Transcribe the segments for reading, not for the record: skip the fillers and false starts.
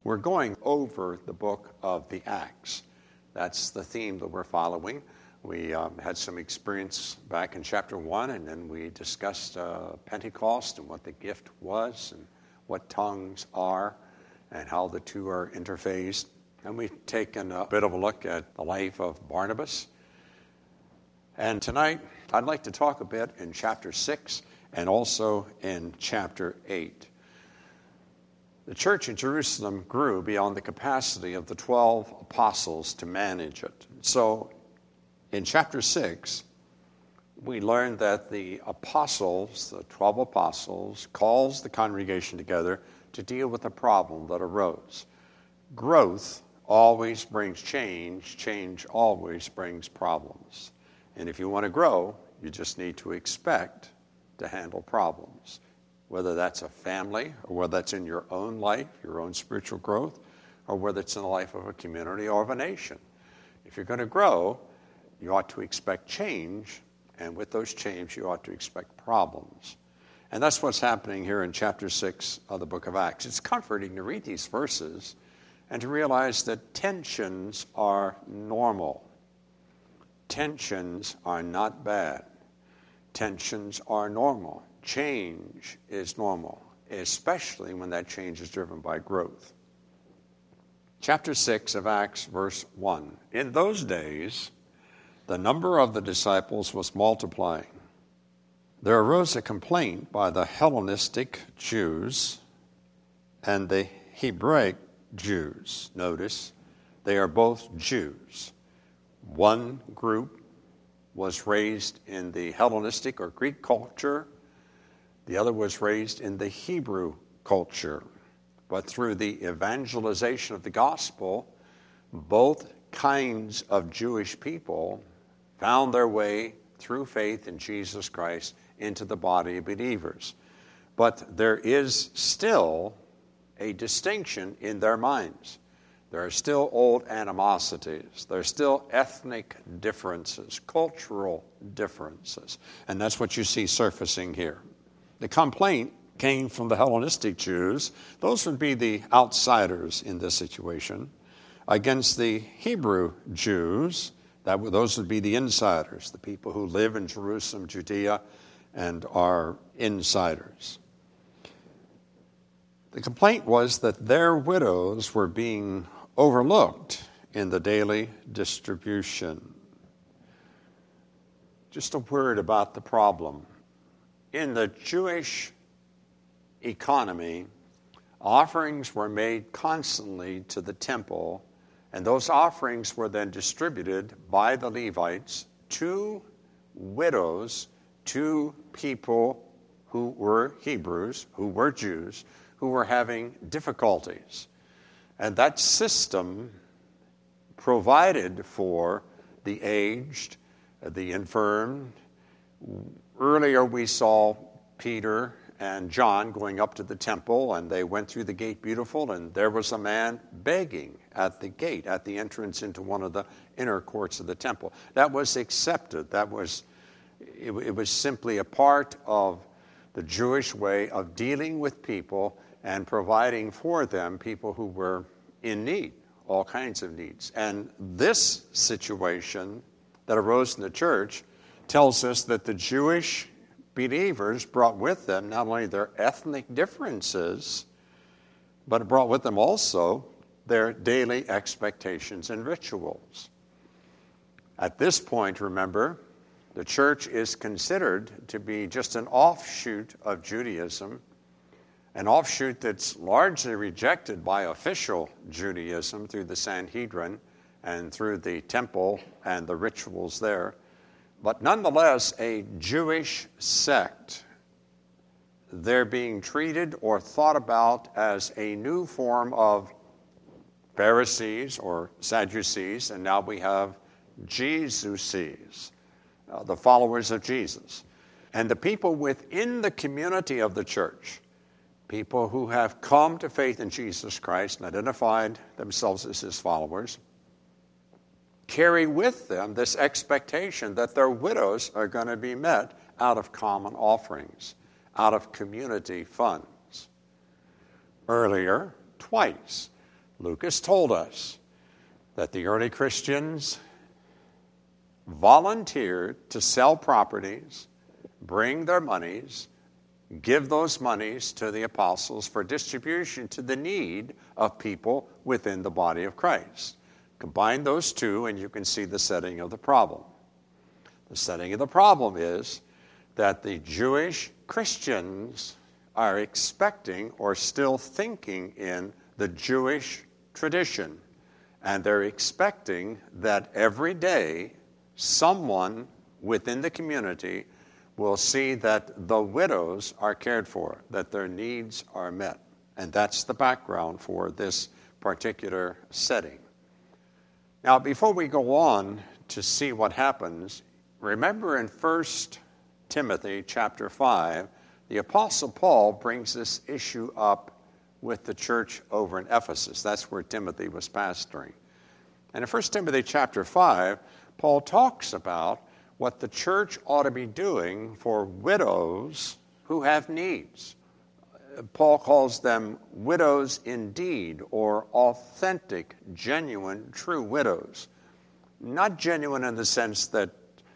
We're going over the book of the Acts. That's the theme that we're following. We had some experience back in chapter 1, and then we discussed Pentecost and what the gift was and what tongues are and how the two are interphased. And we've taken a bit of a look at the life of Barnabas. And tonight, I'd like to talk a bit in chapter 6 and also in chapter 8. The church in Jerusalem grew beyond the capacity of the 12 apostles to manage it. So, in chapter 6, we learned that the apostles, the 12 apostles, calls the congregation together to deal with a problem that arose. Growth always brings change. Change always brings problems. And if you want to grow, you just need to expect to handle problems, whether that's a family or whether that's in your own life, your own spiritual growth, or whether it's in the life of a community or of a nation. If you're going to grow, you ought to expect change, and with those change, you ought to expect problems. And that's what's happening here in chapter 6 of the book of Acts. It's comforting to read these verses and to realize that tensions are normal. Tensions are not bad. Tensions are normal. Change is normal, especially when that change is driven by growth. Chapter 6 of Acts, verse 1. In those days, the number of the disciples was multiplying. There arose a complaint by the Hellenistic Jews and the Hebraic Jews. Notice, they are both Jews. One group was raised in the Hellenistic or Greek culture. The other was raised in the Hebrew culture. But through the evangelization of the gospel, both kinds of Jewish people found their way through faith in Jesus Christ into the body of believers. But there is still a distinction in their minds. There are still old animosities. There are still ethnic differences, cultural differences. And that's what you see surfacing here. The complaint came from the Hellenistic Jews. Those would be the outsiders in this situation. Against the Hebrew Jews, those would be the insiders, the people who live in Jerusalem, Judea, and are insiders. The complaint was that their widows were being overlooked in the daily distribution. Just a word about the problem. In the Jewish economy, offerings were made constantly to the temple, and those offerings were then distributed by the Levites to widows, to people who were Hebrews, who were Jews, who were having difficulties. And that system provided for the aged, the infirm. Earlier we saw Peter and John going up to the temple, and they went through the gate beautiful, and there was a man begging at the gate, at the entrance into one of the inner courts of the temple. That was accepted. It was simply a part of the Jewish way of dealing with people and providing for them people who were in need, all kinds of needs. And this situation that arose in the church tells us that the Jewish believers brought with them not only their ethnic differences, but it brought with them also their daily expectations and rituals. At this point, remember, the church is considered to be just an offshoot of Judaism, an offshoot that's largely rejected by official Judaism through the Sanhedrin and through the temple and the rituals there, but nonetheless a Jewish sect. They're being treated or thought about as a new form of Pharisees or Sadducees, and now we have Jesusees, the followers of Jesus. And the people within the community of the church, people who have come to faith in Jesus Christ and identified themselves as his followers, carry with them this expectation that their widows are going to be met out of common offerings, out of community funds. Earlier, twice, Luke has told us that the early Christians volunteered to sell properties, bring their monies, give those monies to the apostles for distribution to the need of people within the body of Christ. Combine those two and you can see the setting of the problem. The setting of the problem is that the Jewish Christians are expecting or still thinking in the Jewish tradition. And they're expecting that every day someone within the community will see that the widows are cared for, that their needs are met. And that's the background for this particular setting. Now, before we go on to see what happens, remember in 1 Timothy chapter 5, the Apostle Paul brings this issue up with the church over in Ephesus. That's where Timothy was pastoring. And in 1 Timothy chapter 5, Paul talks about what the church ought to be doing for widows who have needs. Paul calls them widows indeed, or authentic, genuine, true widows. Not genuine in the sense that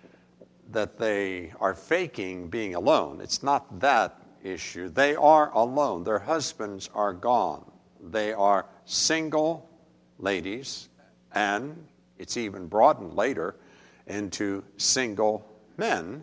they are faking being alone. It's not that issue. They are alone. Their husbands are gone. They are single ladies, and it's even broadened later into single men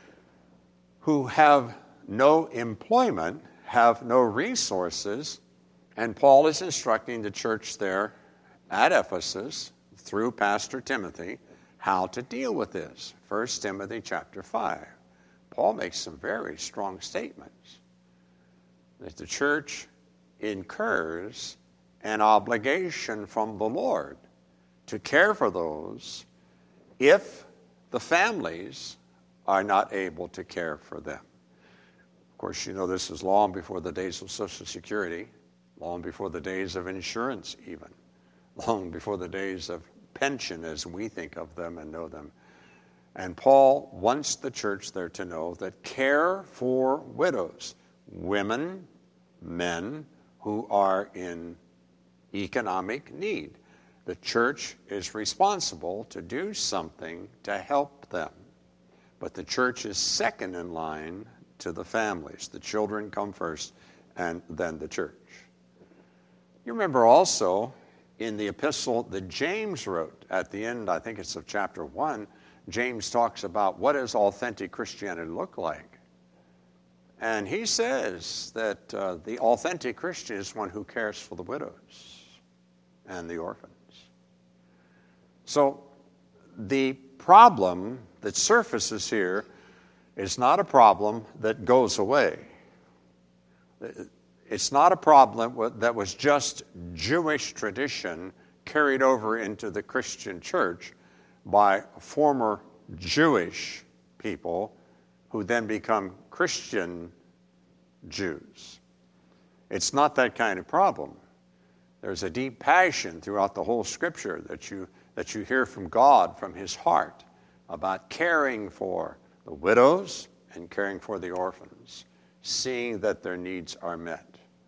who have no employment, have no resources, and Paul is instructing the church there at Ephesus through Pastor Timothy how to deal with this. 1 Timothy chapter 5. Paul makes some very strong statements that the church incurs an obligation from the Lord to care for those if the families are not able to care for them. Of course, you know this is long before the days of Social Security, long before the days of insurance even, long before the days of pension as we think of them and know them. And Paul wants the church there to know that care for widows, women, men who are in economic need, the church is responsible to do something to help them. But the church is second in line to the families. The children come first, and then the church. You remember also in the epistle that James wrote at the end, I think it's of chapter 1, James talks about what does authentic Christianity look like. And he says that the authentic Christian is one who cares for the widows and the orphans. So the problem that surfaces here is not a problem that goes away. It's not a problem that was just Jewish tradition carried over into the Christian church by former Jewish people who then become Christian Jews. It's not that kind of problem. There's a deep passion throughout the whole Scripture that you hear from God, from His heart, about caring for the widows and caring for the orphans, seeing that their needs are met.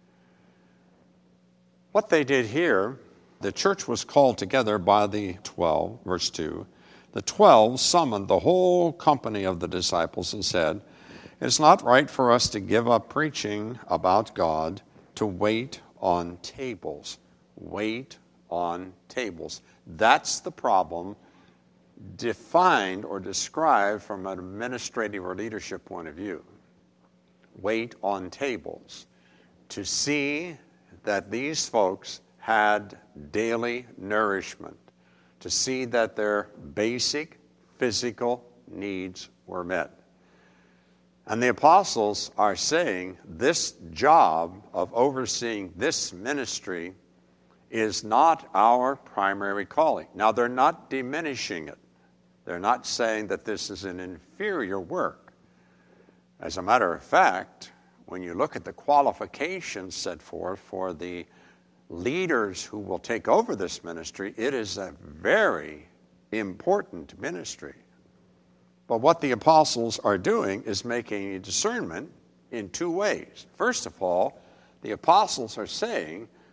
What they did here, the church was called together by the 12, verse 2. The 12 summoned the whole company of the disciples and said, "It's not right for us to give up preaching about God to wait on tables." Wait on tables. That's the problem defined or described from an administrative or leadership point of view. Wait on tables. To see that these folks had daily nourishment, to see that their basic physical needs were met. And the apostles are saying this job of overseeing this ministry is not our primary calling. Now, they're not diminishing it. They're not saying that this is an inferior work. As a matter of fact, when you look at the qualifications set forth for the leaders who will take over this ministry, it is a very important ministry. But what the apostles are doing is making a discernment in two ways. First of all, the apostles are saying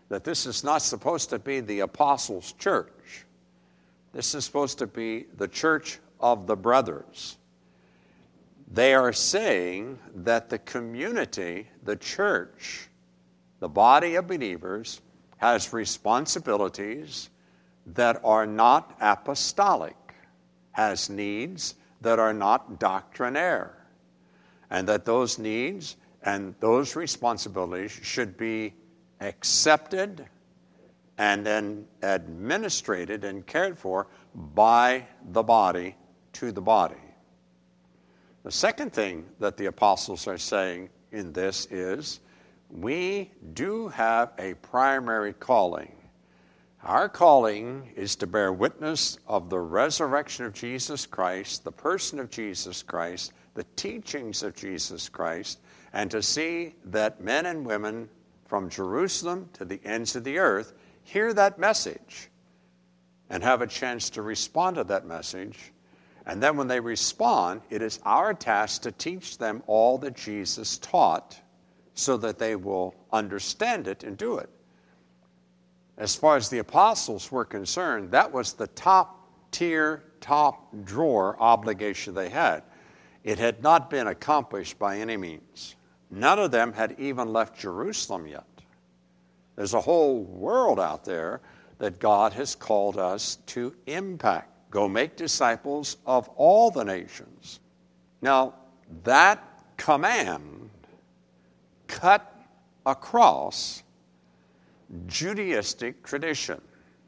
that this is not supposed to be the apostles' church. This is supposed to be the church of the brothers. They are saying that the community, the church, the body of believers, has responsibilities that are not apostolic, has needs that are not doctrinaire, and that those needs and those responsibilities should be accepted and then administrated and cared for by the body to the body. The second thing that the apostles are saying in this is, we do have a primary calling. Our calling is to bear witness of the resurrection of Jesus Christ, the person of Jesus Christ, the teachings of Jesus Christ, and to see that men and women from Jerusalem to the ends of the earth hear that message and have a chance to respond to that message. And then when they respond, it is our task to teach them all that Jesus taught so that they will understand it and do it. As far as the apostles were concerned, that was the top tier, top drawer obligation they had. It had not been accomplished by any means. None of them had even left Jerusalem yet. There's a whole world out there that God has called us to impact. Go make disciples of all the nations. Now, that command cut across Judaistic tradition.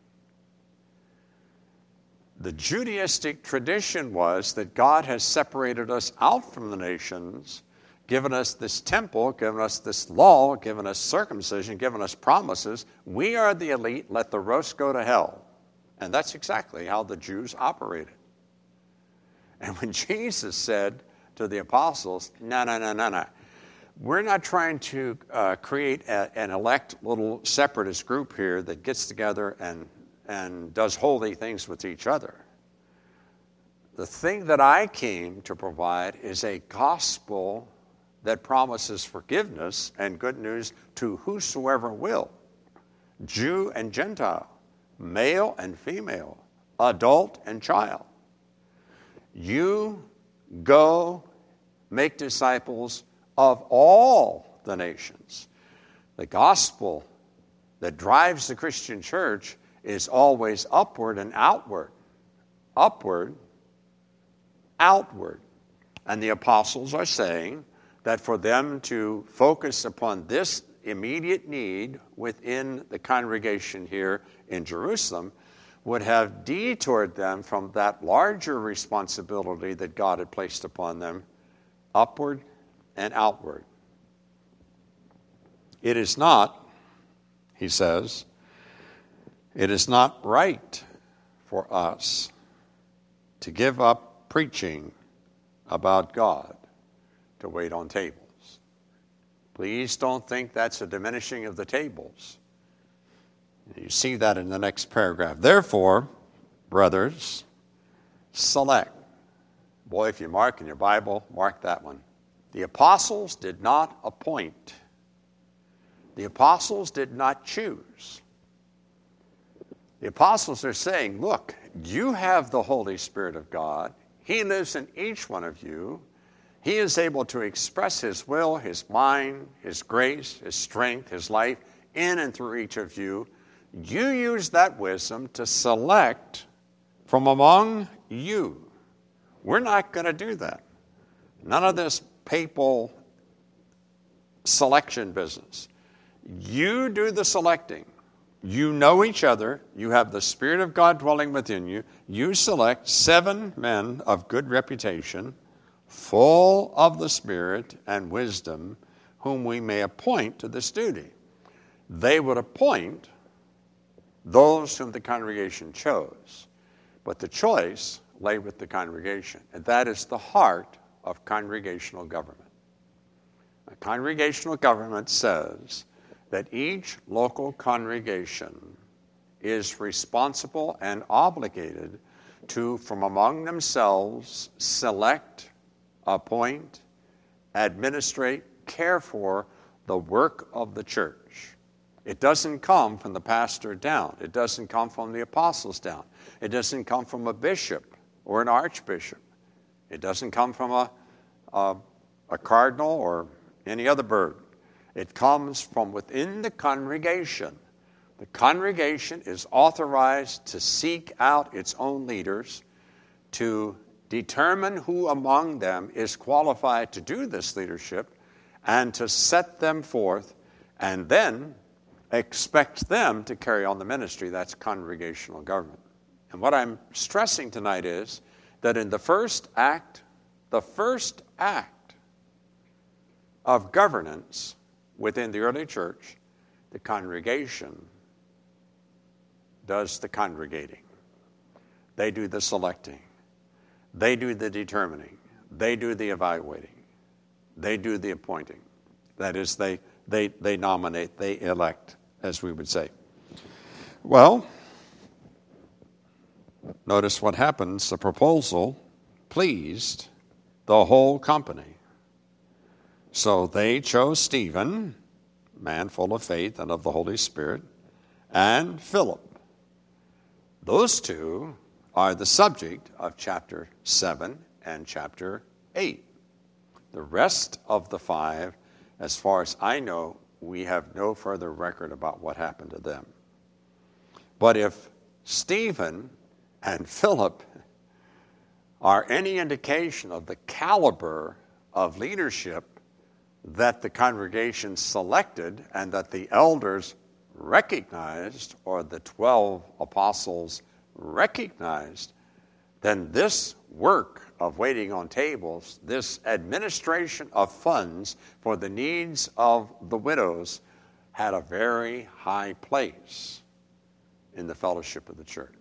The Judaistic tradition was that God has separated us out from the nations, given us this temple, given us this law, given us circumcision, given us promises. We are the elite, let the rest go to hell. And that's exactly how the Jews operated. And when Jesus said to the apostles, no, we're not trying to create an elect little separatist group here that gets together and does holy things with each other. The thing that I came to provide is a gospel that promises forgiveness and good news to whosoever will, Jew and Gentile, male and female, adult and child. You go make disciples of all the nations. The gospel that drives the Christian church is always upward and outward. Upward, outward. And the apostles are saying that for them to focus upon this immediate need within the congregation here in Jerusalem would have detoured them from that larger responsibility that God had placed upon them, upward and outward. It is not, he says, it is not right for us to give up preaching about God to wait on tables. Please don't think that's a diminishing of the tables. You see that in the next paragraph. Therefore, brothers, select. Boy, if you mark in your Bible, mark that one. The apostles did not appoint. The apostles did not choose. The apostles are saying, look, you have the Holy Spirit of God. He lives in each one of you. He is able to express His will, His mind, His grace, His strength, His life in and through each of you. You use that wisdom to select from among you. We're not going to do that. None of this papal selection business. You do the selecting. You know each other. You have the Spirit of God dwelling within you. You select 7 men of good reputation, full of the Spirit and wisdom, whom we may appoint to this duty. They would appoint those whom the congregation chose, but the choice lay with the congregation, and that is the heart of congregational government. A congregational government says that each local congregation is responsible and obligated to, from among themselves, select, appoint, administrate, care for the work of the church. It doesn't come from the pastor down. It doesn't come from the apostles down. It doesn't come from a bishop or an archbishop. It doesn't come from a cardinal or any other bird. It comes from within the congregation. The congregation is authorized to seek out its own leaders, to determine who among them is qualified to do this leadership, and to set them forth, and then expect them to carry on the ministry. That's congregational government. And what I'm stressing tonight is that in the first act of governance within the early church, the congregation does the congregating. They do the selecting. They do the determining. They do the evaluating. They do the appointing. That is, they nominate, they elect, as we would say. Well, notice what happens. The proposal pleased the whole company. So they chose Stephen, man full of faith and of the Holy Spirit, and Philip. Those two are the subject of chapter 7 and chapter 8. The rest of the 5, as far as I know, we have no further record about what happened to them. But if Stephen and Philip are any indication of the caliber of leadership that the congregation selected and that the elders recognized, or the 12 apostles recognized, then this work of waiting on tables, this administration of funds for the needs of the widows, had a very high place in the fellowship of the church.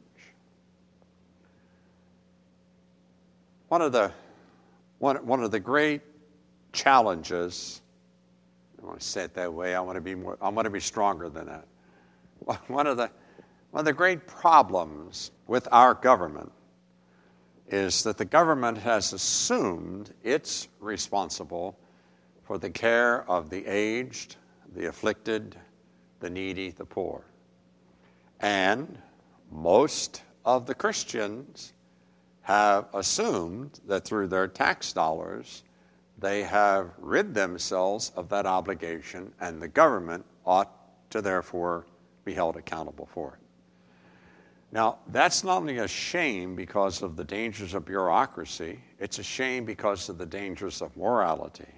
One of the great challenges, I want to say it that way, I want to be stronger than that. One of the great problems with our government is that the government has assumed it's responsible for the care of the aged, the afflicted, the needy, the poor. And most of the Christians have assumed that through their tax dollars, they have rid themselves of that obligation, and the government ought to therefore be held accountable for it. Now, that's not only a shame because of the dangers of bureaucracy, it's a shame because of the dangers of morality.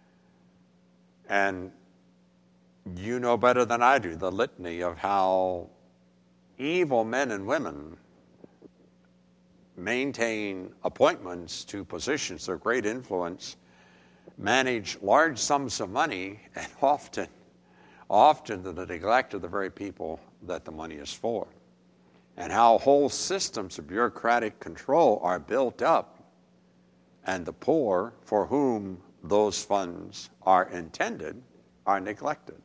And you know better than I do the litany of how evil men and women maintain appointments to positions of great influence, manage large sums of money, and often to the neglect of the very people that the money is for. And how whole systems of bureaucratic control are built up, and the poor for whom those funds are intended are neglected.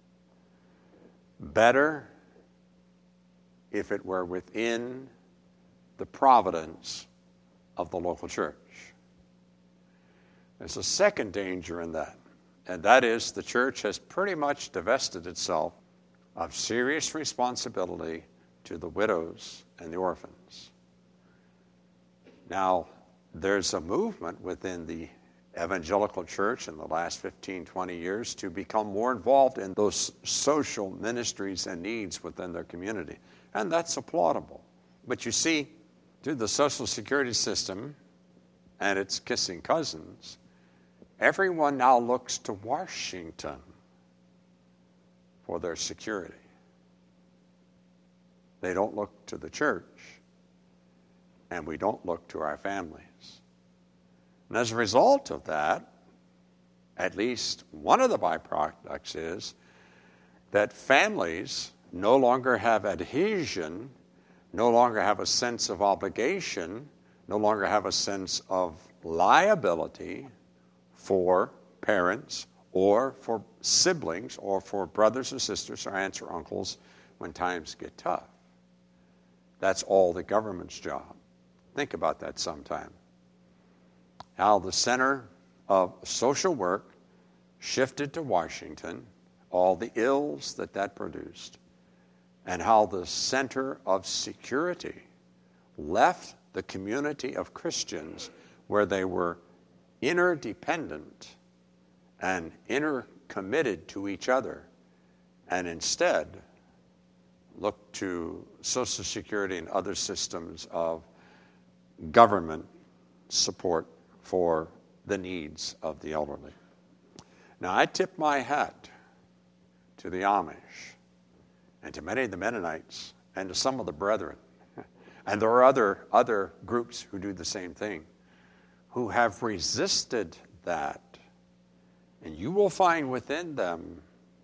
Better if it were within the providence of the local church. There's a second danger in that, and that is the church has pretty much divested itself of serious responsibility to the widows and the orphans. Now, there's a movement within the evangelical church in the last 15, 20 years to become more involved in those social ministries and needs within their community, and that's applaudable. But you see, through the Social Security system and its kissing cousins, everyone now looks to Washington for their security. They don't look to the church, and we don't look to our families. And as a result of that, at least one of the byproducts is that families no longer have adhesion, no longer have a sense of obligation, no longer have a sense of liability for parents or for siblings or for brothers or sisters or aunts or uncles when times get tough. That's all the government's job. Think about that sometime. How the center of social work shifted to Washington all the ills that produced, and how the center of security left the community of Christians where they were interdependent and intercommitted to each other, and instead looked to Social Security and other systems of government support for the needs of the elderly. Now, I tip my hat to the Amish and to many of the Mennonites and to some of the brethren. And there are other groups who do the same thing, who have resisted that. And you will find within them,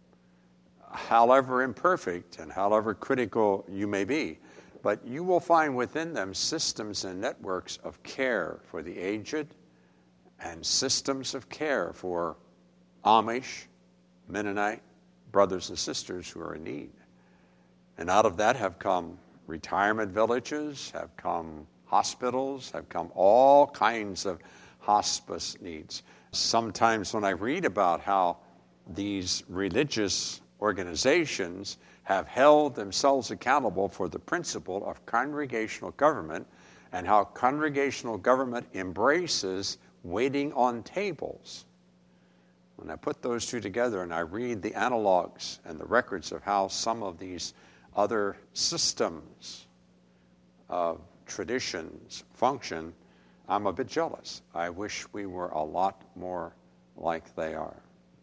however imperfect and however critical you may be, but you will find within them systems and networks of care for the aged and systems of care for Amish, Mennonite brothers and sisters who are in need. And out of that have come retirement villages, have come hospitals, have come all kinds of hospice needs. Sometimes when I read about how these religious organizations have held themselves accountable for the principle of congregational government and how congregational government embraces waiting on tables, when I put those two together and I read the analogs and the records of how some of these other systems of traditions function, I'm a bit jealous. I wish we were a lot more like they are.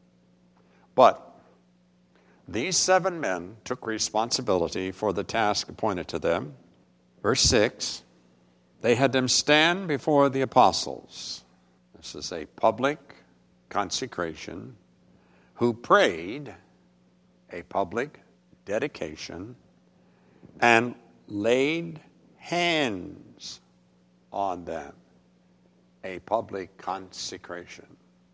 But these 7 men took responsibility for the task appointed to them. Verse 6, they had them stand before the apostles. This is a public consecration, who prayed a public dedication and laid hands on them, a public consecration.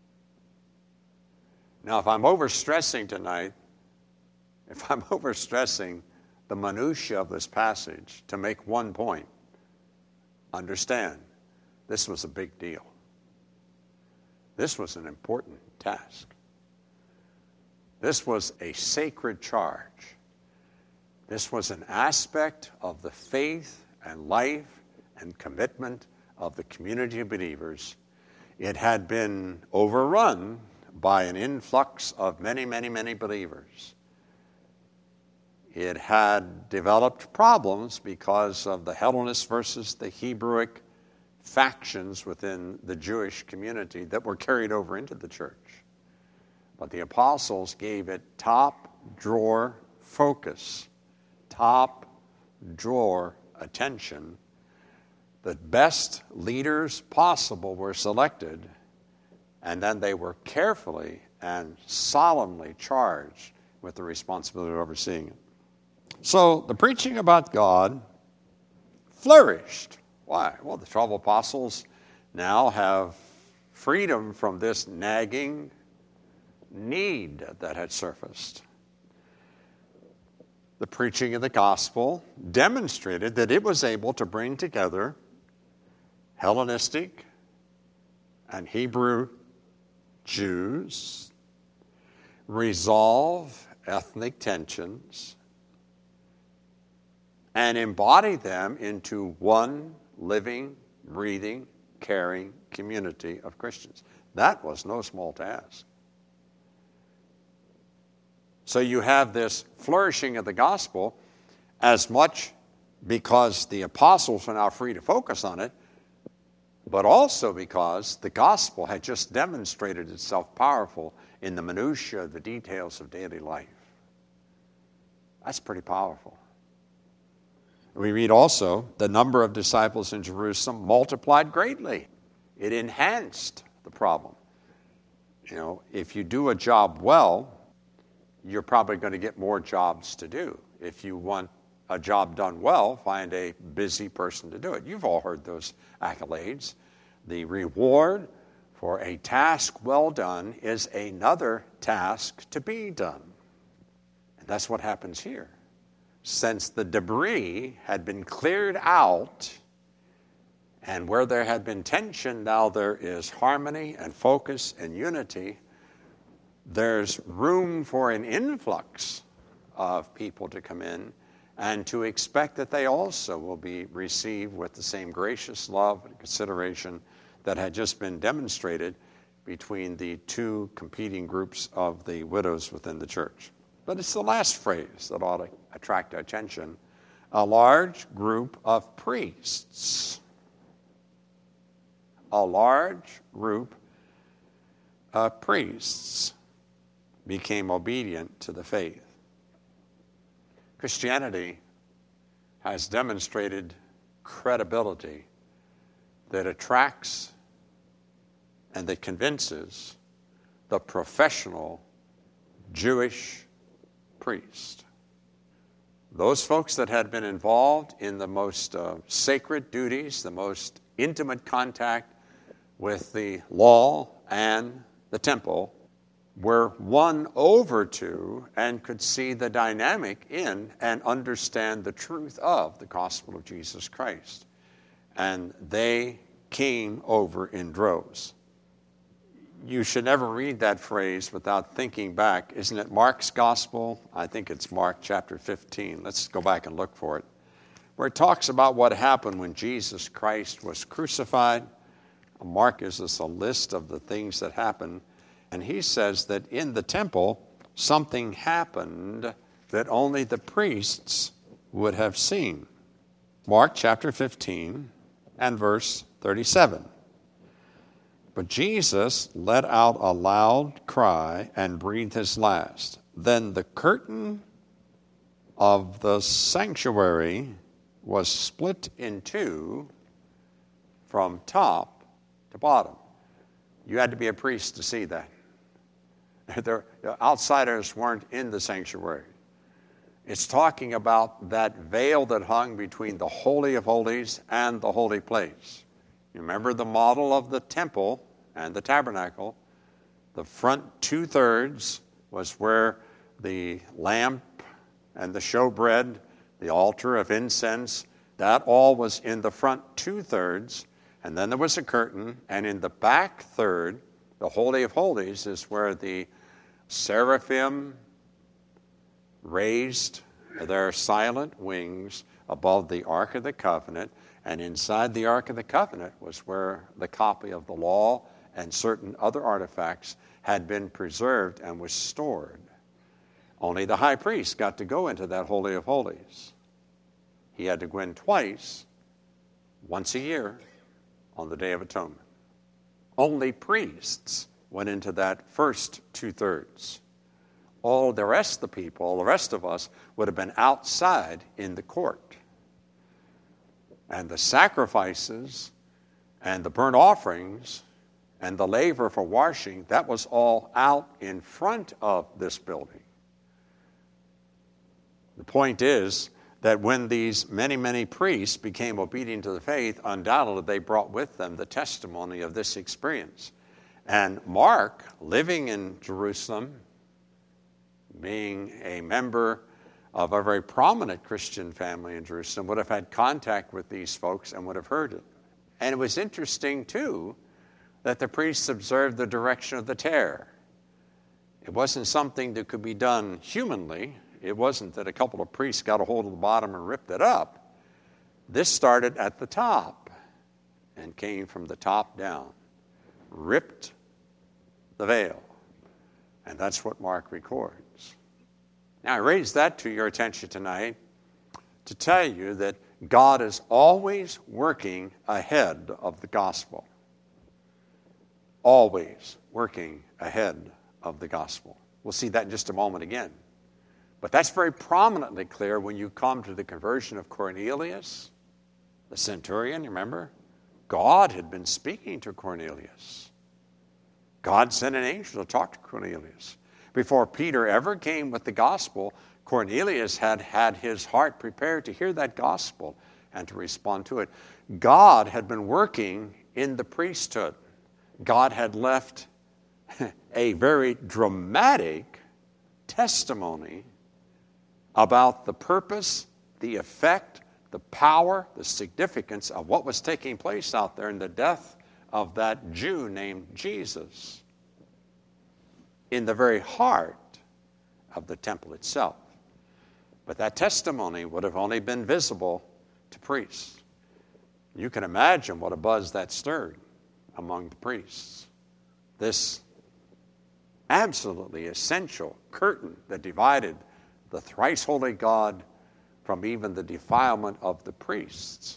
Now, if I'm overstressing tonight, if I'm overstressing the minutiae of this passage to make one point, understand, this was a big deal. This was an important task. This was a sacred charge. This was an aspect of the faith and life and commitment of the community of believers. It had been overrun by an influx of many, many, many believers. It had developed problems because of the Hellenist versus the Hebrewic factions within the Jewish community that were carried over into the church. But the apostles gave it top drawer focus, top drawer attention. The best leaders possible were selected, and then they were carefully and solemnly charged with the responsibility of overseeing it. So the preaching about God flourished. Why? Well, the 12 apostles now have freedom from this nagging need that had surfaced. The preaching of the gospel demonstrated that it was able to bring together Hellenistic and Hebrew Jews, resolve ethnic tensions, and embody them into one living, breathing, caring community of Christians. That was no small task. So you have this flourishing of the gospel as much because the apostles are now free to focus on it, but also because the gospel had just demonstrated itself powerful in the minutiae, the details of daily life. That's pretty powerful. We read also, the number of disciples in Jerusalem multiplied greatly. It enhanced the problem. You know, if you do a job well, you're probably going to get more jobs to do. If you want a job done well, find a busy person to do it. You've all heard those accolades. The reward for a task well done is another task to be done. And that's what happens here. Since the debris had been cleared out, and where there had been tension, now there is harmony and focus and unity. there's room for an influx of people to come in, and to expect that they also will be received with the same gracious love and consideration that had just been demonstrated between the two competing groups of the widows within the church. But it's the last phrase that ought to attract our attention. A large group of priests. A large group of priests became obedient to the faith. Christianity has demonstrated credibility that attracts and that convinces the professional Jewish priest. Those folks that had been involved in the most sacred duties, the most intimate contact with the law and the temple, were won over to and could see the dynamic in and understand the truth of the gospel of Jesus Christ. And they came over in droves. You should never read that phrase without thinking back. Isn't it Mark's gospel? I think it's Mark chapter 15. Let's go back and look for it. Where it talks about what happened when Jesus Christ was crucified. Mark gives us a list of the things that happened. And he says that in the temple, something happened that only the priests would have seen. Mark chapter 15 and verse 37. But Jesus let out a loud cry and breathed his last. Then the curtain of the sanctuary was split in two from top to bottom. You had to be a priest to see that. The outsiders weren't in the sanctuary. It's talking about that veil that hung between the Holy of Holies and the holy place. You remember the model of the temple and the tabernacle. The front 2/3 was where the lamp and the showbread, the altar of incense, that all was in the front 2/3. And then there was a curtain, and in the back third, the Holy of Holies is where the seraphim raised their silent wings above the Ark of the Covenant, and inside the Ark of the Covenant was where the copy of the law and certain other artifacts had been preserved and was stored. Only the high priest got to go into that Holy of Holies. He had to go in twice, once a year, on the Day of Atonement. Only priests went into that first 2/3. All the rest of the people, all the rest of us, would have been outside in the court. And the sacrifices and the burnt offerings and the laver for washing, that was all out in front of this building. The point is that when these many, many priests became obedient to the faith, undoubtedly they brought with them the testimony of this experience. And Mark, living in Jerusalem, being a member of a very prominent Christian family in Jerusalem, would have had contact with these folks and would have heard it. And it was interesting, too, that the priests observed the direction of the tear. It wasn't something that could be done humanly. It wasn't that a couple of priests got a hold of the bottom and ripped it up. This started at the top and came from the top down, ripped the veil. And that's what Mark records. Now, I raise that to your attention tonight to tell you that God is always working ahead of the gospel. Always working ahead of the gospel. We'll see that in just a moment again. But that's very prominently clear when you come to the conversion of Cornelius, the centurion, remember? God had been speaking to Cornelius. God sent an angel to talk to Cornelius. Before Peter ever came with the gospel, Cornelius had had his heart prepared to hear that gospel and to respond to it. God had been working in the priesthood. God had left a very dramatic testimony about the purpose, the effect, the power, the significance of what was taking place out there in the death of that Jew named Jesus. in the very heart of the temple itself. But that testimony would have only been visible to priests. You can imagine what a buzz that stirred among the priests. This absolutely essential curtain that divided the thrice holy God from even the defilement of the priests.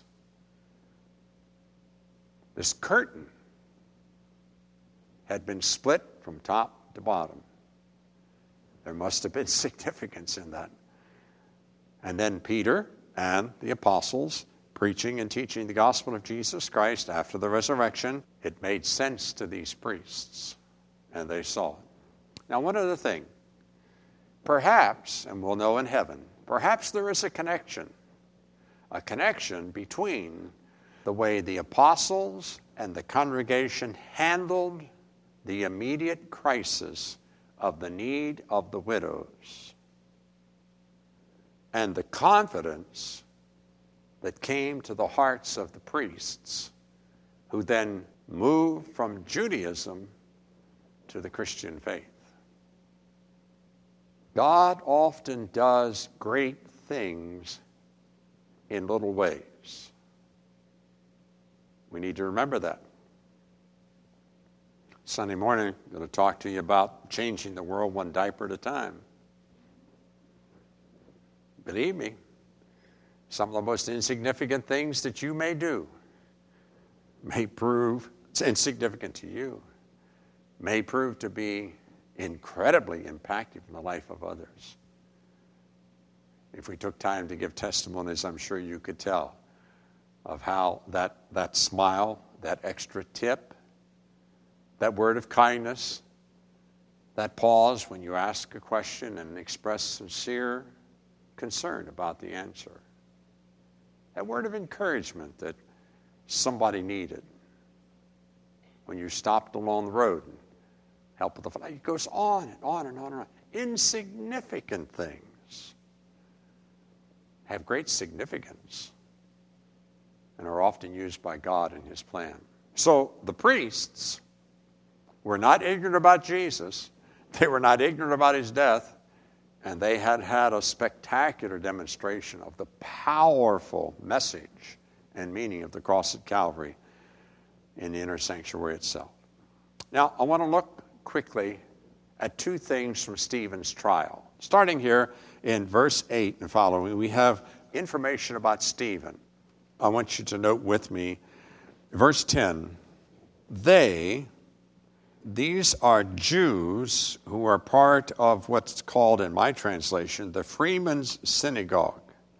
This curtain had been split from top to bottom. There must have been significance in that. And then Peter and the apostles preaching and teaching the gospel of Jesus Christ after the resurrection, it made sense to these priests, and they saw it. Now, one other thing. Perhaps, and we'll know in heaven, perhaps there is a connection between the way the apostles and the congregation handled the immediate crisis of the need of the widows and the confidence that came to the hearts of the priests, who then moved from Judaism to the Christian faith. God often does great things in little ways. We need to remember that. Sunday morning, I'm going to talk to you about changing the world one diaper at a time. Believe me, some of the most insignificant things that you may do may prove insignificant to you, may prove to be incredibly impactful in the life of others. If we took time to give testimonies, I'm sure you could tell of how that smile, that extra tip, that word of kindness, that pause when you ask a question and express sincere concern about the answer, that word of encouragement that somebody needed when you stopped along the road and helped with the it goes on and on and on and on. Insignificant things have great significance and are often used by God in His plan. So the priests were not ignorant about Jesus. They were not ignorant about His death. And they had had a spectacular demonstration of the powerful message and meaning of the cross at Calvary in the inner sanctuary itself. Now, I want to look quickly at two things from Stephen's trial. Starting here in verse 8 and following, we have information about Stephen. I want you to note with me, verse 10, these are Jews who are part of what's called, in my translation, the Freemen's Synagogue.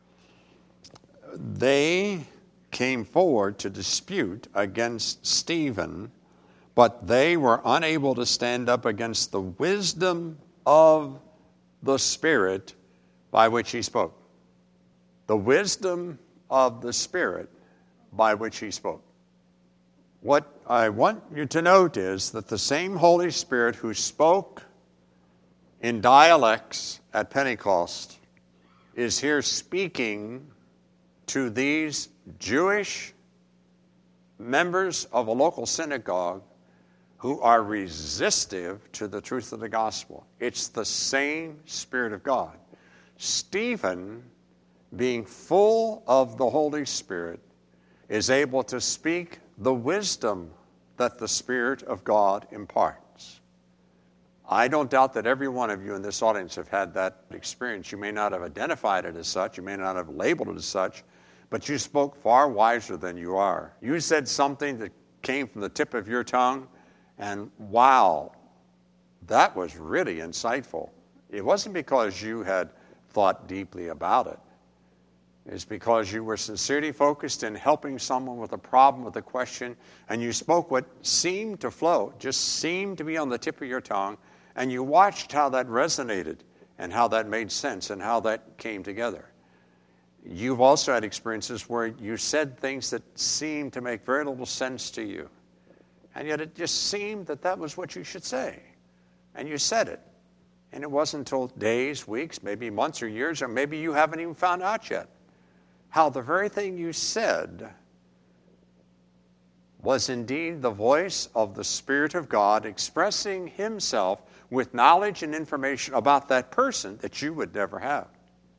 They came forward to dispute against Stephen, but they were unable to stand up against the wisdom of the Spirit by which he spoke. The wisdom of the Spirit by which he spoke. What I want you to note is that the same Holy Spirit who spoke in dialects at Pentecost is here speaking to these Jewish members of a local synagogue who are resistive to the truth of the gospel. It's the same Spirit of God. Stephen, being full of the Holy Spirit, is able to speak the wisdom that the Spirit of God imparts. I don't doubt that every one of you in this audience have had that experience. You may not have identified it as such, you may not have labeled it as such, but you spoke far wiser than you are. You said something that came from the tip of your tongue, and wow, that was really insightful. It wasn't because you had thought deeply about it. It's because you were sincerely focused in helping someone with a problem, with a question, and you spoke what seemed to flow, just seemed to be on the tip of your tongue, and you watched how that resonated and how that made sense and how that came together. You've also had experiences where you said things that seemed to make very little sense to you, and yet it just seemed that that was what you should say, and you said it. And it wasn't until days, weeks, maybe months or years, or maybe you haven't even found out yet, how the very thing you said was indeed the voice of the Spirit of God expressing himself with knowledge and information about that person that you would never have.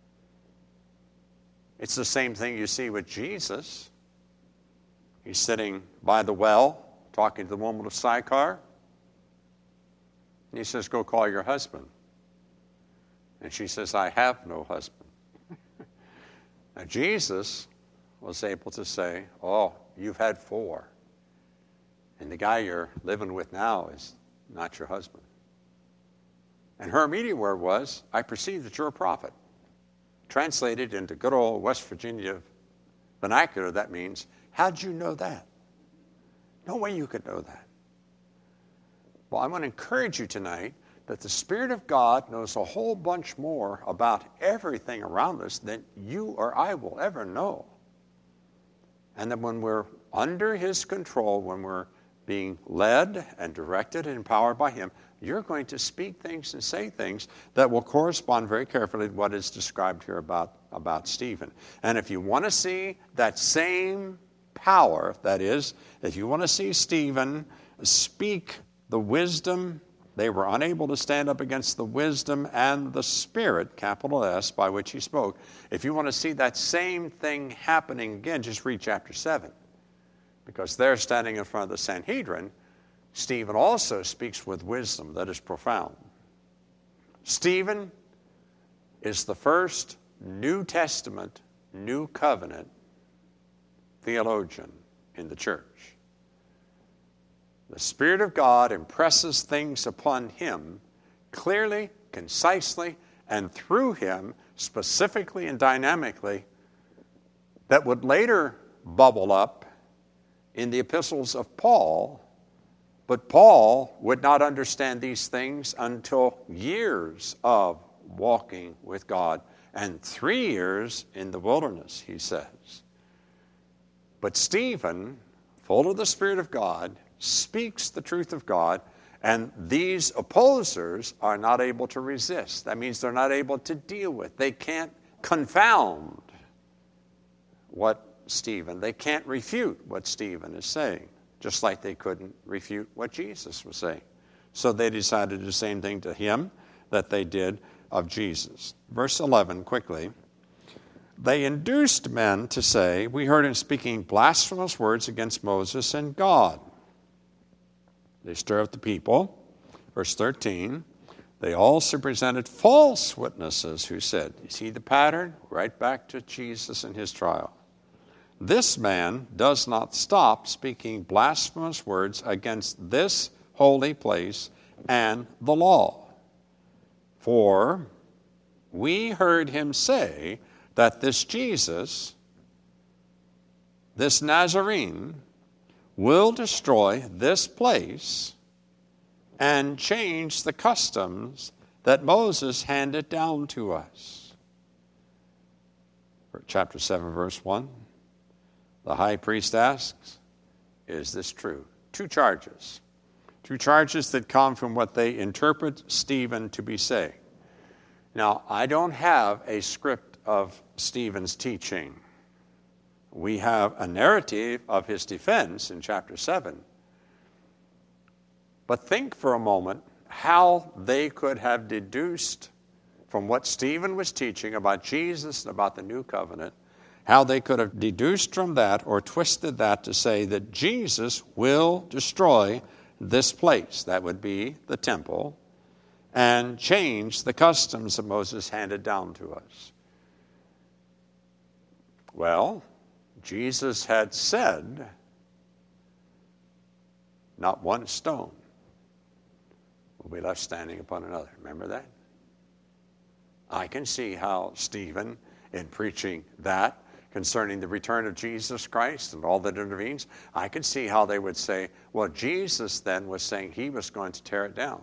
It's the same thing you see with Jesus. He's sitting by the well talking to the woman of Sychar. And he says, go call your husband. And she says, I have no husband. Now Jesus was able to say, oh, you've had 4. And the guy you're living with now is not your husband. And her immediate word was, I perceive that you're a prophet. Translated into good old West Virginia vernacular, that means, how'd you know that? No way you could know that. Well, I want to encourage you tonight that the Spirit of God knows a whole bunch more about everything around us than you or I will ever know. And that when we're under His control, when we're being led and directed and empowered by Him, you're going to speak things and say things that will correspond very carefully to what is described here about Stephen. And if you want to see that same power, that is, if you want to see Stephen speak the wisdom, they were unable to stand up against the wisdom and the Spirit, capital S, by which he spoke. If you want to see that same thing happening again, just read chapter 7. Because they're standing in front of the Sanhedrin, Stephen also speaks with wisdom that is profound. Stephen is the first New Testament, New Covenant theologian in the church. The Spirit of God impresses things upon him clearly, concisely, and through him specifically and dynamically that would later bubble up in the epistles of Paul, but Paul would not understand these things until years of walking with God and 3 years in the wilderness, he says. But Stephen, full of the Spirit of God, speaks the truth of God, and these opposers are not able to resist. That means they're not able to deal with. They can't confound they can't refute what Stephen is saying, just like they couldn't refute what Jesus was saying. So they decided to do the same thing to him that they did of Jesus. Verse 11, quickly. They induced men to say, we heard him speaking blasphemous words against Moses and God. They stir up the people. Verse 13, they also presented false witnesses who said, you see the pattern? Right back to Jesus and his trial. This man does not stop speaking blasphemous words against this holy place and the law. For we heard him say that this Jesus, this Nazarene, will destroy this place and change the customs that Moses handed down to us. Chapter 7, verse 1. The high priest asks, is this true? 2 charges. 2 charges that come from what they interpret Stephen to be saying. Now, I don't have a script of Stephen's teaching. We have a narrative of his defense in chapter 7. But think for a moment how they could have deduced from what Stephen was teaching about Jesus and about the new covenant, how they could have deduced from that or twisted that to say that Jesus will destroy this place, that would be the temple, and change the customs that Moses handed down to us. Well, Jesus had said, not one stone will be left standing upon another. Remember that? I can see how Stephen, in preaching that, concerning the return of Jesus Christ and all that intervenes, I could see how they would say, well, Jesus then was saying he was going to tear it down.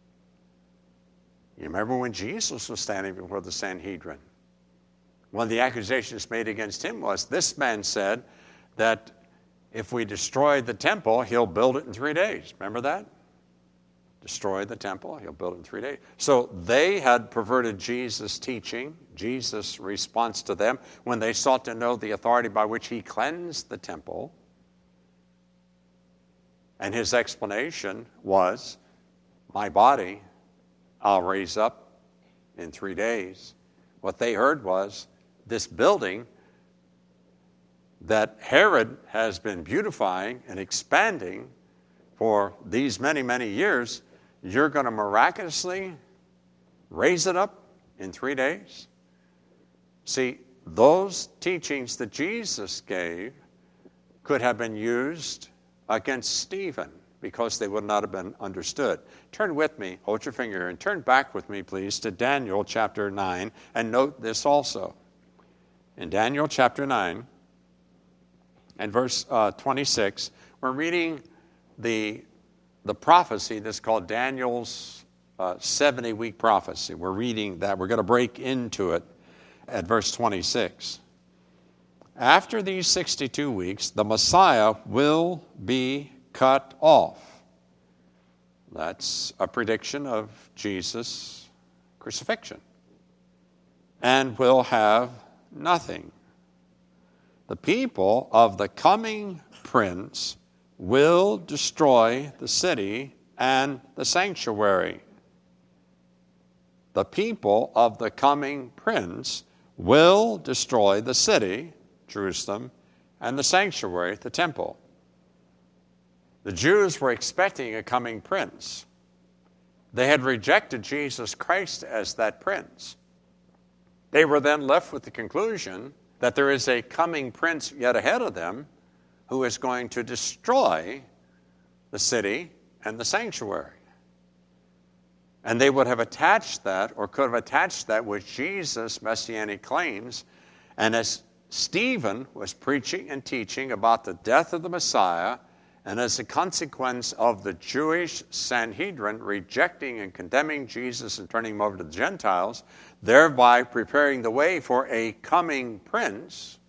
You remember when Jesus was standing before the Sanhedrin? One of the accusations made against him was, this man said that if we destroy the temple, he'll build it in 3 days. Remember that? Destroy the temple, he'll build it in 3 days. So they had perverted Jesus' teaching, Jesus' response to them, when they sought to know the authority by which he cleansed the temple. And his explanation was, my body I'll raise up in 3 days. What they heard was, this building that Herod has been beautifying and expanding for these many, many years, you're going to miraculously raise it up in 3 days? See, those teachings that Jesus gave could have been used against Stephen because they would not have been understood. Turn with me, hold your finger here, and turn back with me, please, to Daniel chapter 9, and note this also. In Daniel chapter 9 and verse 26, we're reading the prophecy that's called Daniel's 70-week prophecy. We're reading that. We're going to break into it at verse 26. After these 62 weeks, the Messiah will be cut off. That's a prediction of Jesus' crucifixion. And will have nothing. The people of the coming prince will destroy the city and the sanctuary. The people of the coming prince will destroy the city, Jerusalem, and the sanctuary, the temple. The Jews were expecting a coming prince. They had rejected Jesus Christ as that prince. They were then left with the conclusion that there is a coming prince yet ahead of them who is going to destroy the city and the sanctuary. And they would have attached that, or could have attached that with Jesus' messianic claims. And as Stephen was preaching and teaching about the death of the Messiah, and as a consequence of the Jewish Sanhedrin rejecting and condemning Jesus and turning him over to the Gentiles, thereby preparing the way for a coming prince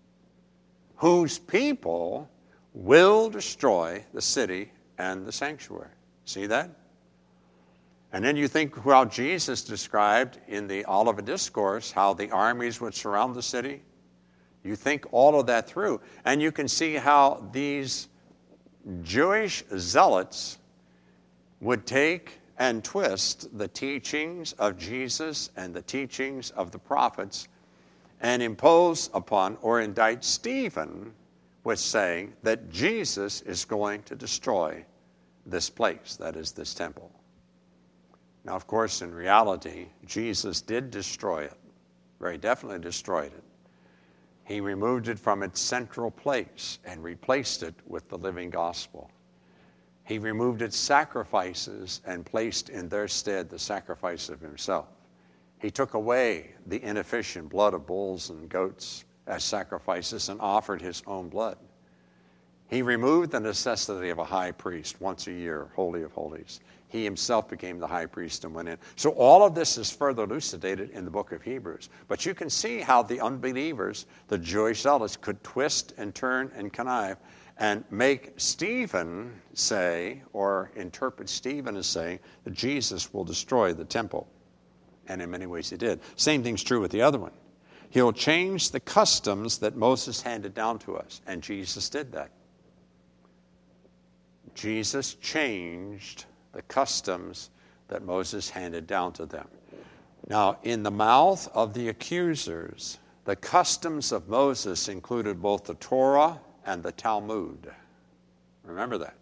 whose people will destroy the city and the sanctuary. See that? And then you think how Jesus described in the Olivet Discourse how the armies would surround the city. You think all of that through, and you can see how these Jewish zealots would take and twist the teachings of Jesus and the teachings of the prophets and impose upon or indict Stephen with saying that Jesus is going to destroy this place, that is, this temple. Now, of course, in reality, Jesus did destroy it, very definitely destroyed it. He removed it from its central place and replaced it with the living gospel. He removed its sacrifices and placed in their stead the sacrifice of himself. He took away the inefficient blood of bulls and goats as sacrifices and offered his own blood. He removed the necessity of a high priest once a year, Holy of Holies. He himself became the high priest and went in. So all of this is further elucidated in the book of Hebrews. But you can see how the unbelievers, the Jewish zealots, could twist and turn and connive and make Stephen say, or interpret Stephen as saying, that Jesus will destroy the temple. And in many ways he did. Same thing's true with the other one. He'll change the customs that Moses handed down to us. And Jesus did that. Jesus changed the customs that Moses handed down to them. Now, in the mouth of the accusers, the customs of Moses included both the Torah and the Talmud. Remember that.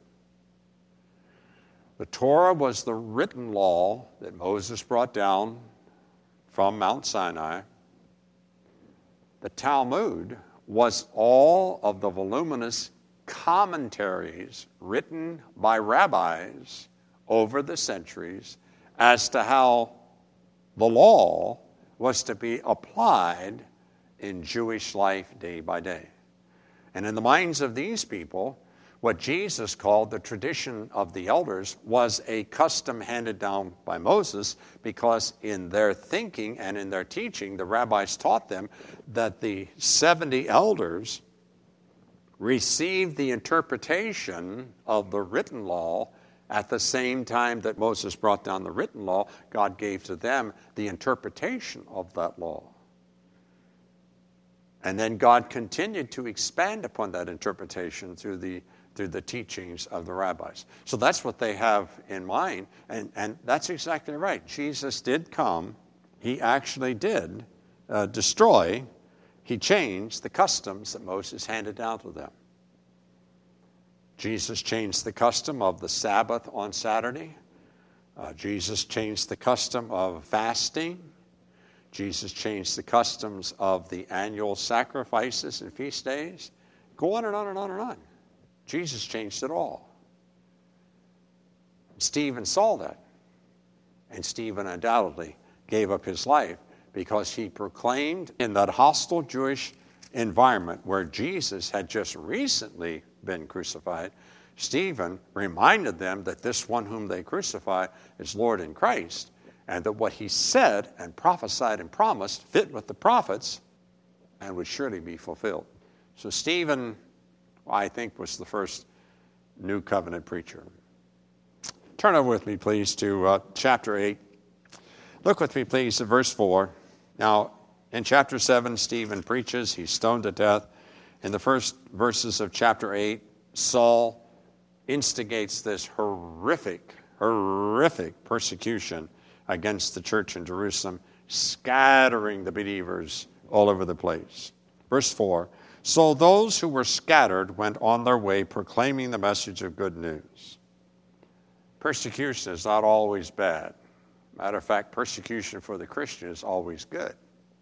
The Torah was the written law that Moses brought down from Mount Sinai. The Talmud was all of the voluminous commentaries written by rabbis over the centuries as to how the law was to be applied in Jewish life day by day. And in the minds of these people, what Jesus called the tradition of the elders was a custom handed down by Moses, because in their thinking and in their teaching, the rabbis taught them that the 70 elders received the interpretation of the written law at the same time that Moses brought down the written law. God gave to them the interpretation of that law. And then God continued to expand upon that interpretation through the through the teachings of the rabbis. So that's what they have in mind, and that's exactly right. Jesus did come. He actually did destroy. He changed the customs that Moses handed down to them. Jesus changed the custom of the Sabbath on Saturday. Jesus changed the custom of fasting. Jesus changed the customs of the annual sacrifices and feast days. Go on and on and on and on. Jesus changed it all. Stephen saw that. And Stephen undoubtedly gave up his life because he proclaimed in that hostile Jewish environment where Jesus had just recently been crucified. Stephen reminded them that this one whom they crucified is Lord and Christ, and that what he said and prophesied and promised fit with the prophets and would surely be fulfilled. So Stephen, I think, was the first New Covenant preacher. Turn over with me, please, to chapter 8. Look with me, please, at verse 4. Now, in chapter 7, Stephen preaches. He's stoned to death. In the first verses of chapter 8, Saul instigates this horrific persecution against the church in Jerusalem, scattering the believers all over the place. Verse 4, so those who were scattered went on their way proclaiming the message of good news. Persecution is not always bad. Matter of fact, persecution for the Christian is always good.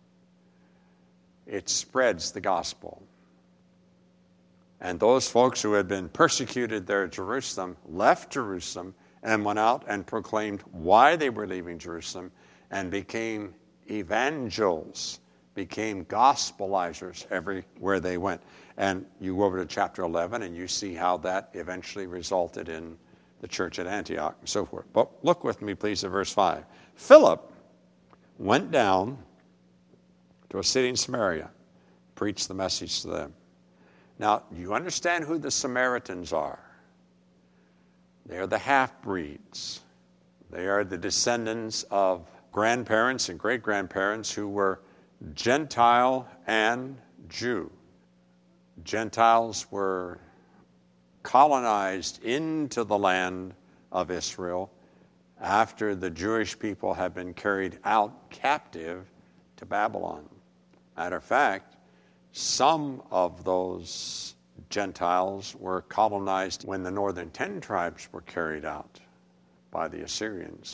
It spreads the gospel. And those folks who had been persecuted there at Jerusalem left Jerusalem and went out and proclaimed why they were leaving Jerusalem and became evangels, became gospelizers everywhere they went. And you go over to chapter 11 and you see how that eventually resulted in the church at Antioch and so forth. But look with me, please, at verse 5. Philip went down to a city in Samaria, preached the message to them. Now, you understand who the Samaritans are. They are the half-breeds. They are the descendants of grandparents and great-grandparents who were Gentile and Jew. Gentiles were colonized into the land of Israel after the Jewish people had been carried out captive to Babylon. Matter of fact, some of those Gentiles were colonized when the northern 10 tribes were carried out by the Assyrians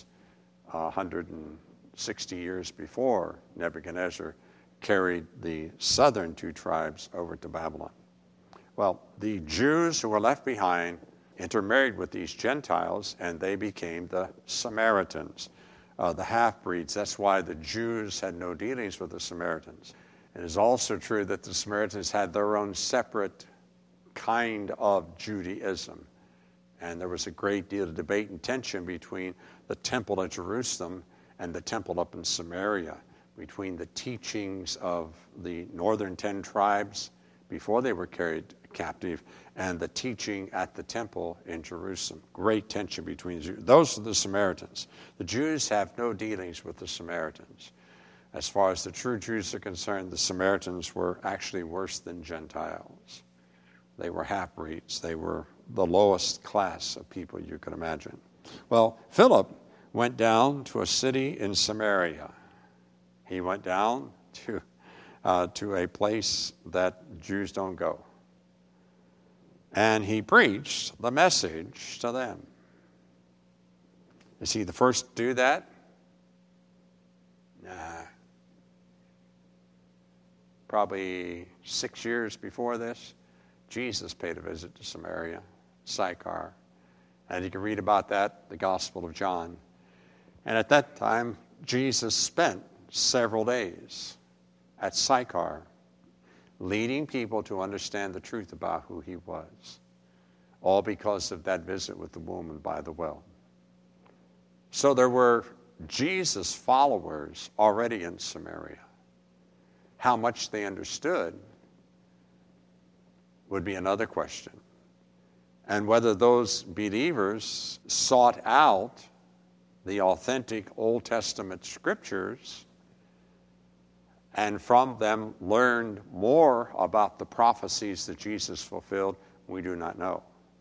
160 years before Nebuchadnezzar carried the southern 2 tribes over to Babylon. Well, the Jews who were left behind intermarried with these Gentiles, and they became the Samaritans, the half-breeds. That's why the Jews had no dealings with the Samaritans. It is also true that the Samaritans had their own separate kind of Judaism. And there was a great deal of debate and tension between the temple at Jerusalem and the temple up in Samaria, between the teachings of the northern 10 tribes before they were carried captive and the teaching at the temple in Jerusalem. Great tension between the Jews. Those are the Samaritans. The Jews have no dealings with the Samaritans. As far as the true Jews are concerned, the Samaritans were actually worse than Gentiles. They were half-breeds. They were the lowest class of people you can imagine. Well, Philip went down to a city in Samaria. He went down to a place that Jews don't go. And he preached the message to them. Is he the first to do that? Nah. Probably 6 years before this, Jesus paid a visit to Samaria, Sychar. And you can read about that, the Gospel of John. And at that time, Jesus spent several days at Sychar, leading people to understand the truth about who he was, all because of that visit with the woman by the well. So there were Jesus followers already in Samaria. How much they understood would be another question. And whether those believers sought out the authentic Old Testament scriptures and from them learned more about the prophecies that Jesus fulfilled, we do not know.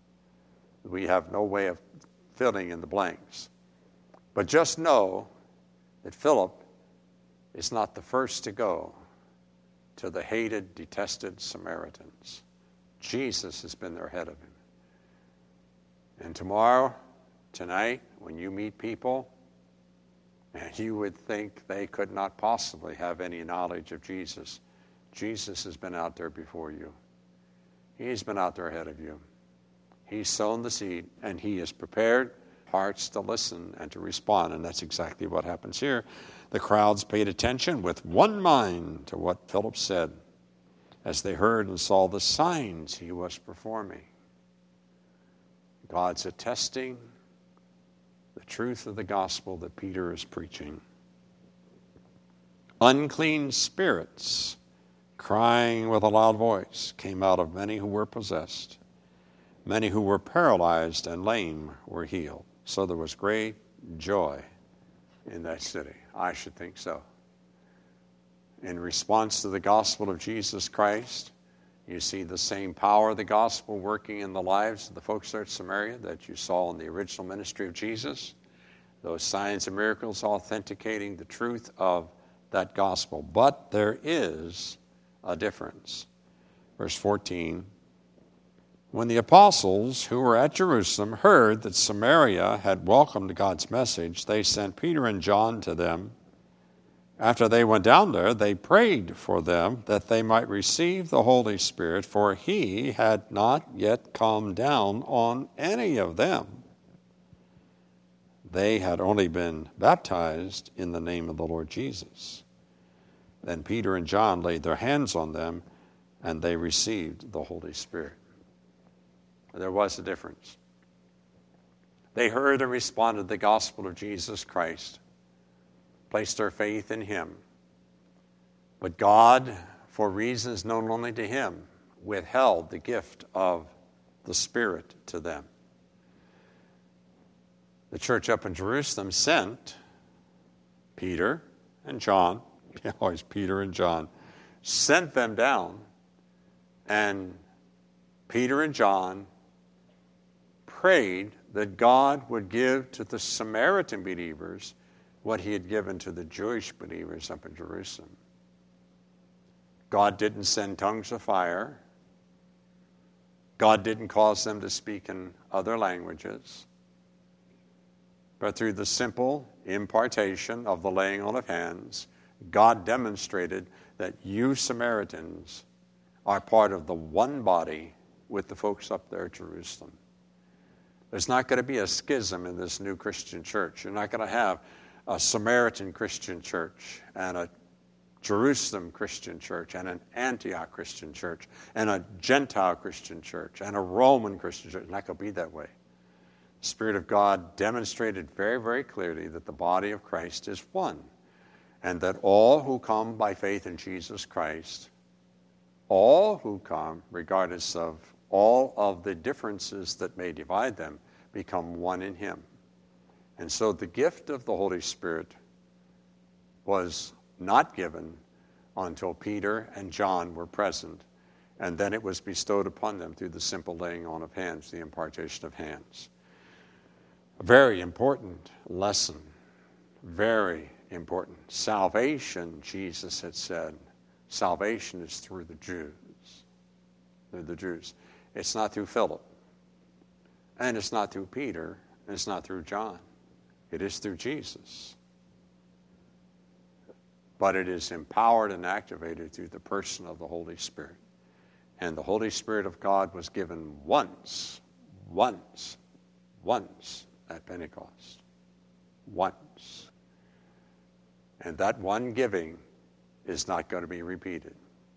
We have no way of filling in the blanks. But just know that Philip is not the first to go to the hated, detested Samaritans. Jesus has been there ahead of him. And tomorrow, tonight, when you meet people, and you would think they could not possibly have any knowledge of Jesus, Jesus has been out there before you. He's been out there ahead of you. He's sown the seed, and he has prepared hearts to listen and to respond, and that's exactly what happens here. The crowds paid attention with one mind to what Philip said as they heard and saw the signs he was performing. God's attesting the truth of the gospel that Peter is preaching. Unclean spirits, crying with a loud voice, came out of many who were possessed. Many who were paralyzed and lame were healed. So there was great joy in that city. I should think so. In response to the gospel of Jesus Christ, you see the same power of the gospel working in the lives of the folks there at Samaria that you saw in the original ministry of Jesus. Those signs and miracles authenticating the truth of that gospel. But there is a difference. Verse 14, when the apostles who were at Jerusalem heard that Samaria had welcomed God's message, they sent Peter and John to them. After they went down there, they prayed for them that they might receive the Holy Spirit, for he had not yet come down on any of them. They had only been baptized in the name of the Lord Jesus. Then Peter and John laid their hands on them, and they received the Holy Spirit. There was a difference. They heard and responded to the gospel of Jesus Christ, placed their faith in him. But God, for reasons known only to him, withheld the gift of the Spirit to them. The church up in Jerusalem sent Peter and John, always Peter and John, sent them down, and Peter and John prayed that God would give to the Samaritan believers what he had given to the Jewish believers up in Jerusalem. God didn't send tongues of fire. God didn't cause them to speak in other languages. But through the simple impartation of the laying on of hands, God demonstrated that you Samaritans are part of the one body with the folks up there at Jerusalem. There's not going to be a schism in this new Christian church. You're not going to have a Samaritan Christian church and a Jerusalem Christian church and an Antioch Christian church and a Gentile Christian church and a Roman Christian church. It's not going to be that way. The Spirit of God demonstrated very, very clearly that the body of Christ is one, and that all who come by faith in Jesus Christ, all who come, regardless of all of the differences that may divide them, become one in him. And so the gift of the Holy Spirit was not given until Peter and John were present, and then it was bestowed upon them through the simple laying on of hands, the impartation of hands. A very important lesson, very important. Salvation, Jesus had said, salvation is through the Jews. Through the Jews. It's not through Philip, and it's not through Peter, and it's not through John. It is through Jesus. But it is empowered and activated through the person of the Holy Spirit. And the Holy Spirit of God was given once at Pentecost. Once. And that one giving is not going to be repeated.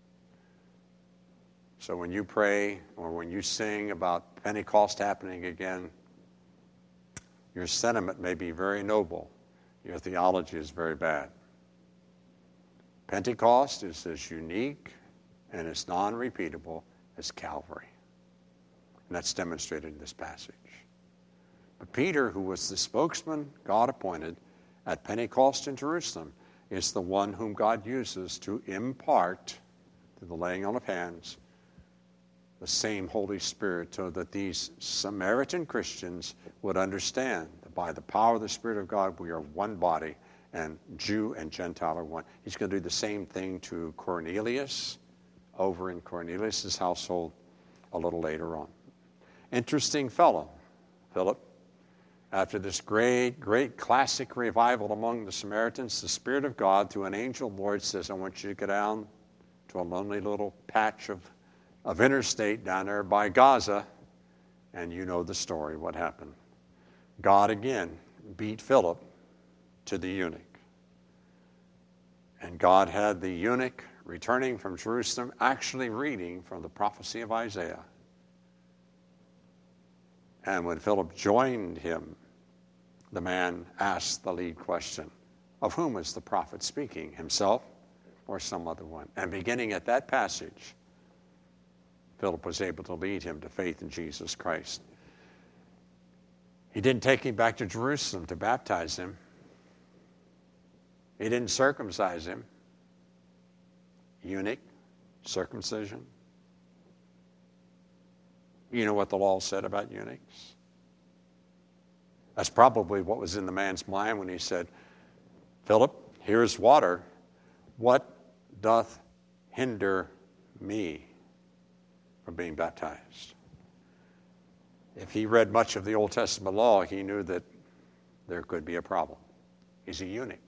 So when you pray or when you sing about Pentecost happening again, your sentiment may be very noble. Your theology is very bad. Pentecost is as unique and as non-repeatable as Calvary. And that's demonstrated in this passage. But Peter, who was the spokesman God appointed at Pentecost in Jerusalem, is the one whom God uses to impart, through the laying on of hands, the same Holy Spirit so that these Samaritan Christians would understand that by the power of the Spirit of God, we are one body, and Jew and Gentile are one. He's going to do the same thing to Cornelius over in Cornelius' household a little later on. Interesting fellow, Philip. After this great, great classic revival among the Samaritans, the Spirit of God, through an angel of the Lord, says, I want you to go down to a lonely little patch of interstate down there by Gaza, and you know the story, what happened. God again beat Philip to the eunuch. And God had the eunuch returning from Jerusalem actually reading from the prophecy of Isaiah. And when Philip joined him, the man asked the lead question, of whom is the prophet speaking, himself or some other one? And beginning at that passage, Philip was able to lead him to faith in Jesus Christ. He didn't take him back to Jerusalem to baptize him. He didn't circumcise him. Eunuch, circumcision. You know what the law said about eunuchs? That's probably what was in the man's mind when he said, Philip, here's water. What doth hinder me from being baptized? If he read much of the Old Testament law, he knew that there could be a problem. He's a eunuch.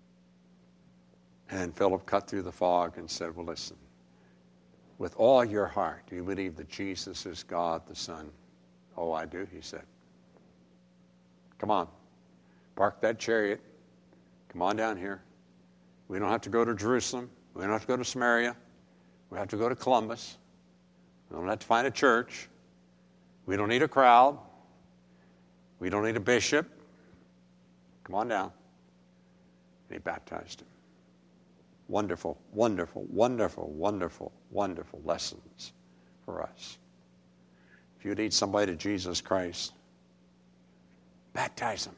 And Philip cut through the fog and said, well, listen, with all your heart, do you believe that Jesus is God the Son? Oh, I do, he said. Come on, park that chariot. Come on down here. We don't have to go to Jerusalem. We don't have to go to Samaria. We have to go to Columbus. We don't have to find a church. We don't need a crowd. We don't need a bishop. Come on down. And he baptized him. Wonderful, wonderful, wonderful, wonderful, wonderful lessons for us. If you lead somebody to Jesus Christ, baptize them.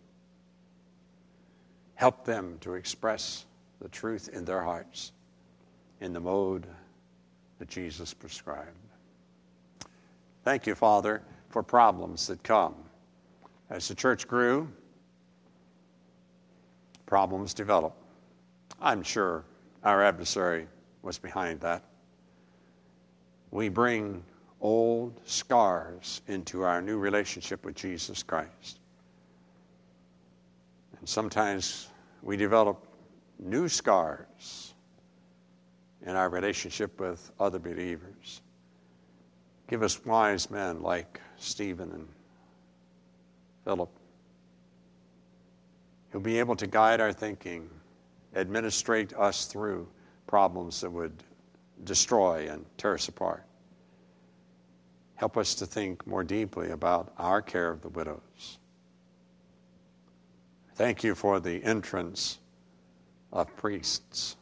Help them to express the truth in their hearts in the mode that Jesus prescribed. Thank you, Father, for problems that come. As the church grew, problems developed. I'm sure our adversary was behind that. We bring old scars into our new relationship with Jesus Christ. And sometimes we develop new scars in our relationship with other believers. Give us wise men like Stephen and Philip, who'll be able to guide our thinking, administrate us through problems that would destroy and tear us apart. Help us to think more deeply about our care of the widows. Thank you for the entrance of priests.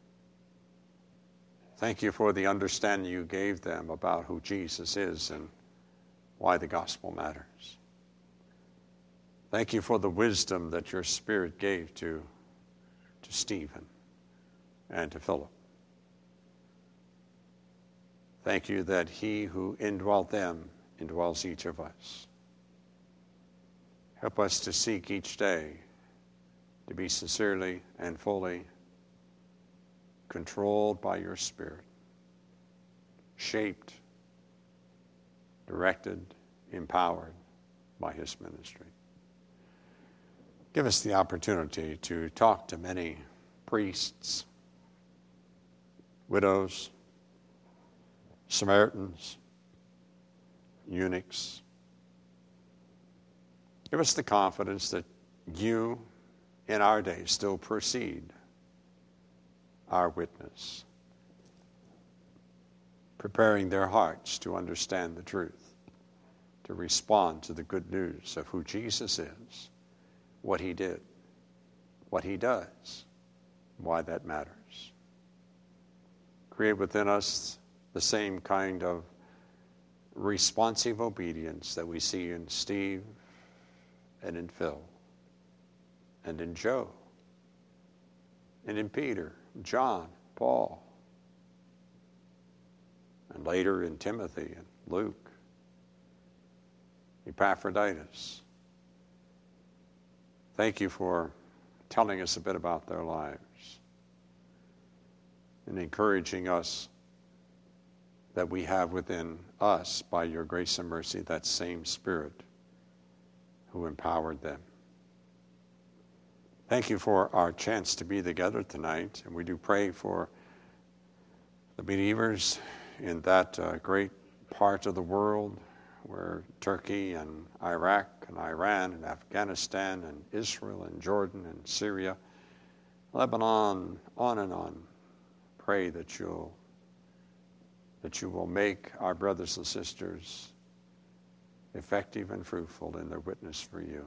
Thank you for the understanding you gave them about who Jesus is and why the gospel matters. Thank you for the wisdom that your Spirit gave to Stephen and to Philip. Thank you that he who indwelt them indwells each of us. Help us to seek each day to be sincerely and fully controlled by your Spirit, shaped, directed, empowered by his ministry. Give us the opportunity to talk to many priests, widows, Samaritans, eunuchs. Give us the confidence that you, in our day, still proceed our witness, preparing their hearts to understand the truth, to respond to the good news of who Jesus is, what he did, what he does, why that matters. Create within us the same kind of responsive obedience that we see in Steve and in Phil and in Joe and in Peter, John, Paul, and later in Timothy and Luke, Epaphroditus. Thank you for telling us a bit about their lives and encouraging us that we have within us, by your grace and mercy, that same Spirit who empowered them. Thank you for our chance to be together tonight, and we do pray for the believers in that great part of the world where Turkey and Iraq and Iran and Afghanistan and Israel and Jordan and Syria, Lebanon, on and on. Pray that you will make our brothers and sisters effective and fruitful in their witness for you.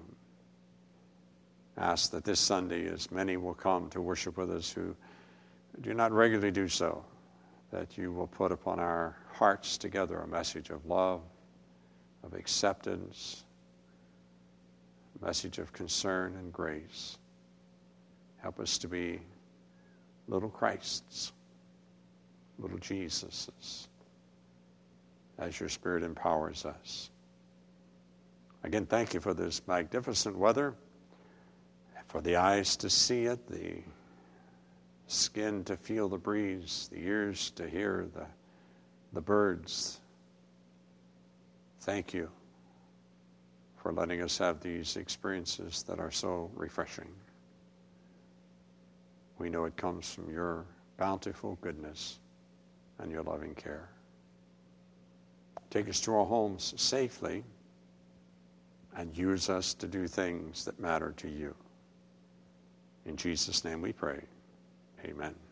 Ask that this Sunday, as many will come to worship with us who do not regularly do so, that you will put upon our hearts together a message of love, of acceptance, a message of concern and grace. Help us to be little Christs, little Jesuses, as your Spirit empowers us. Again, thank you for this magnificent weather, for the eyes to see it, the skin to feel the breeze, the ears to hear the birds. Thank you for letting us have these experiences that are so refreshing. We know it comes from your bountiful goodness and your loving care. Take us to our homes safely and use us to do things that matter to you. In Jesus' name we pray. Amen.